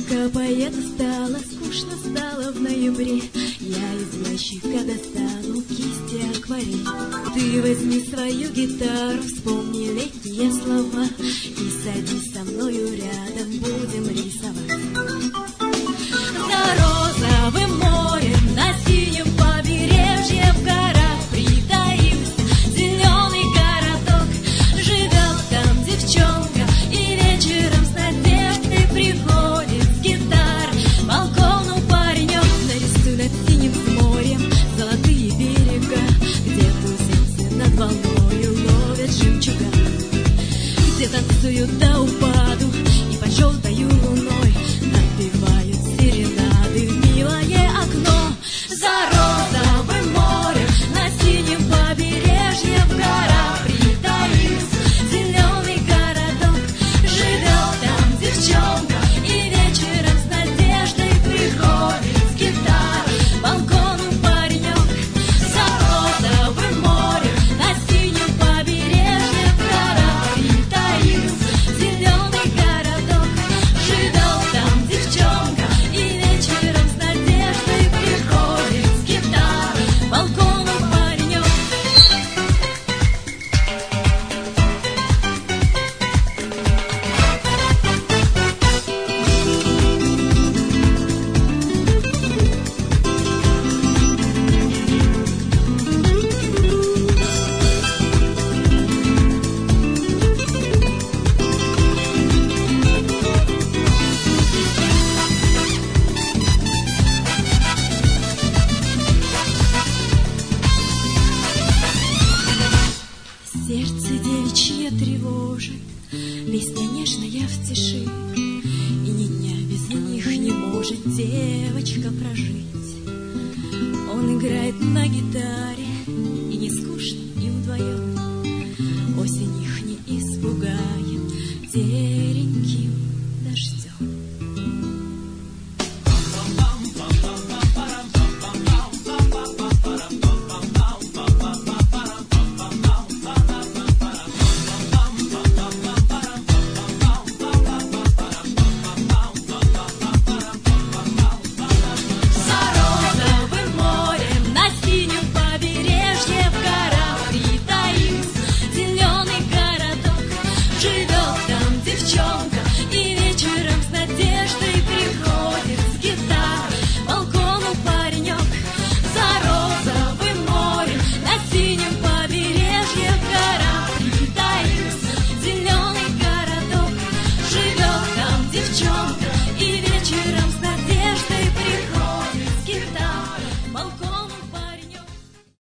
Капает устала, скучно стало в ноябре. Я из ящика достану кисти акварель. Ты возьми свою гитару, вспомни летние слова и садись со мною рядом, будем рисовать. За розовым морем, на синем побережье, в горах притаился зеленый городок. Живет там девчонка, и вечером с надеждой приходит с гитарой к балкону паренек. Нарисуй над синим морем золотые берега, где туземцы над волною ловят жемчуга, где танцуют до упаду и под желтою луной напевают серенады в милое окно. За розовым морем, на синем побережье, в горах притаился зеленый городок. Живет там девчонка, и вечером с надеждой приходит с гитарой к балкону паренек. За розовым морем, на синем побережье, в горах притаился зеленый городок. Живет там девчонка, и вечером с надеждой приходит с гитарой к балкону паренек. Сердце девичье тревожит, песня нежная в тиши, и ни дня без них не может девочка прожить. Он играет на гитаре, и не скучно им вдвоем. Осень их не испугает,